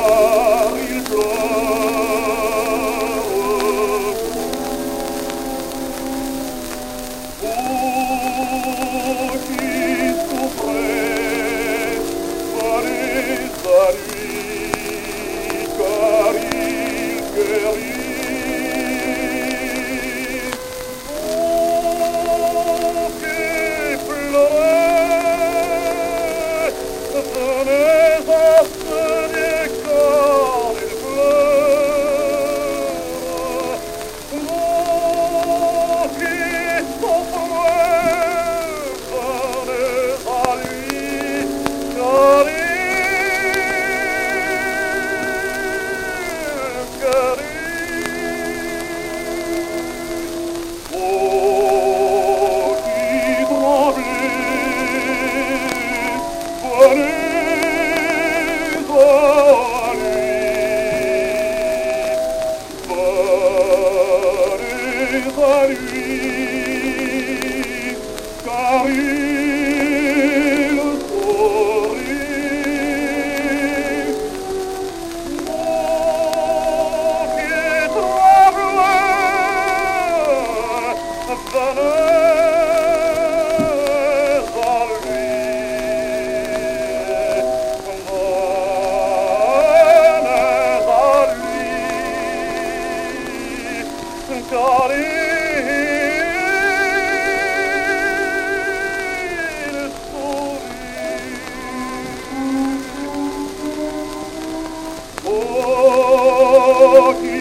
il pleure. Vous qui souffrez, allez à lui, car il guérit. Vous qui pleurez, venez à saigner car il pleure. Vous qui souffrez, venez à lui, car il guérit. Vous qui tremblez, venez à lui, car il sourit. Vous qui tremblez, venez à lui, car il sourit. Oh,